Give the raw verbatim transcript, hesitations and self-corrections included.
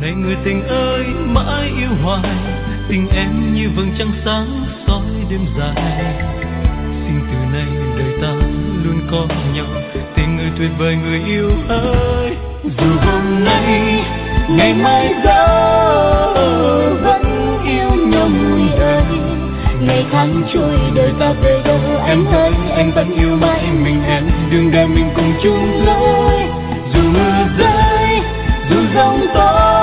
này người tình ơi mãi yêu hoài, tình em như vầng trăng sáng soi đêm dài. Xin từ nay đời ta luôn có nhau, tình người tuyệt vời người yêu ơi. Dù hôm nay ngày mai đó vẫn yêu nhau người ơi, ngày tháng trôi đời ta về đâu em ơi, anh vẫn yêu mãi mình em, đường đời mình cùng chung lối. Dù mưa rơi dù giông tố